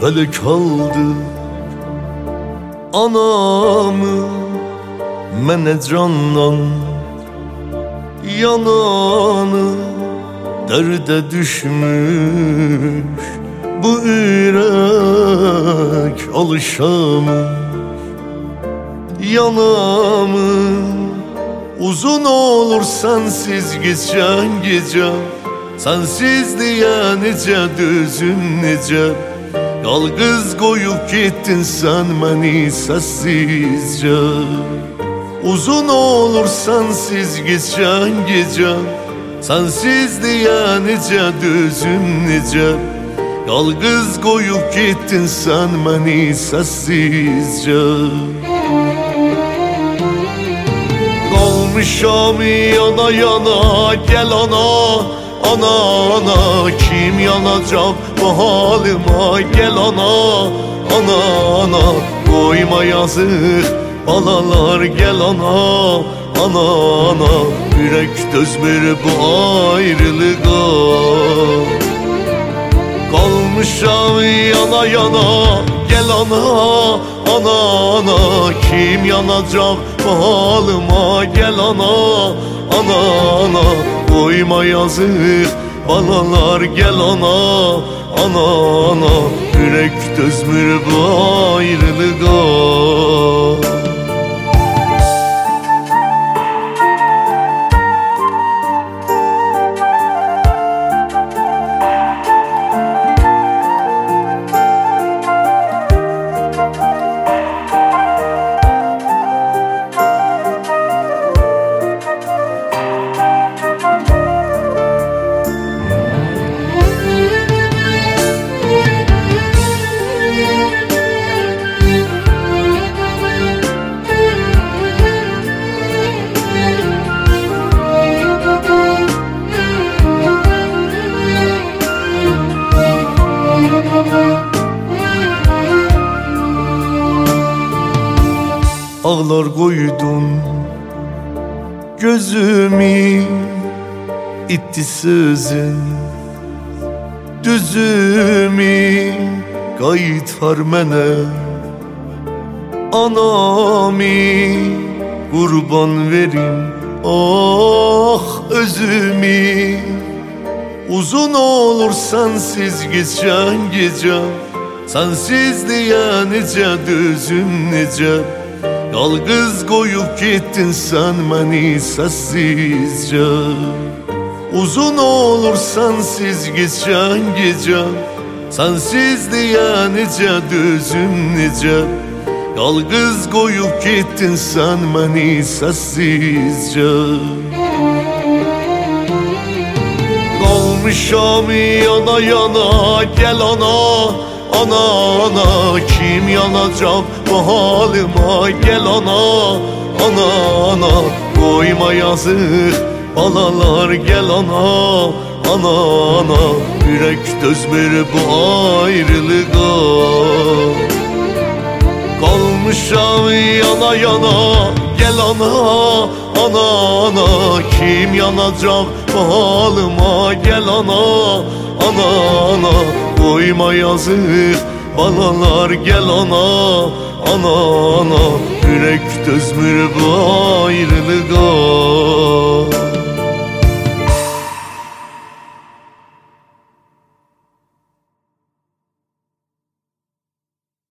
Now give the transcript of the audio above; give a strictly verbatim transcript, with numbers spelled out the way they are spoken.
felek aldı anamı, mənə candan yananı, dərdə düşmüş bu ürək alışamır yanamı. Uzun olur sensiz geçen gece, sensizliğe necə düzün necə, yalqız qoyub getdin sen məni səssizcə. Uzun olur sensiz geçen gece, sensizliğe necə düzün necə, yalqız qoyub getdin sen məni səssizcə. Qalmışam yana yana, gel ana, ana ana, kim yanacaq bu halıma, gel ana, ana ana, qoyma yazıq balalar, gel ana, ana ana, ürək dözmür bu ayrılığa. Qalmışam yana yana, gel ana, ana ana, kim yanacaq bu halıma, gel ana, ana ana, qoyma yazıq balalar, gel ana, ana ana, ürək dözmür bu ayrılığa. Ağlar qoydun gözümü, itti sözün düzümü, qaytar mənə anamı, qurban verim ah özümü. Uzun olur sensiz geçen gece, sensizliğe necə düzün necə, yalqız qoyub getdin sen məni səssizcə. Uzun olur sensiz geçen gece, sensizliğe necə düzün necə, yalqız qoyub getdin sen məni səssizcə. Qalmışam yana yana, gel ana, ana ana, kim yanacaq bu halıma, gel ana, ana ana, qoyma yazıq balalar, gel ana, ana ana, ürək dözmür bu ayrılığa. Qalmışam yana yana, gel ana, ana ana, kim yanacaq bu halıma, gel ana, ana ana, qoyma yazıq balalar, gel ana, ana ana, ürək dözmür bu ayrılığa.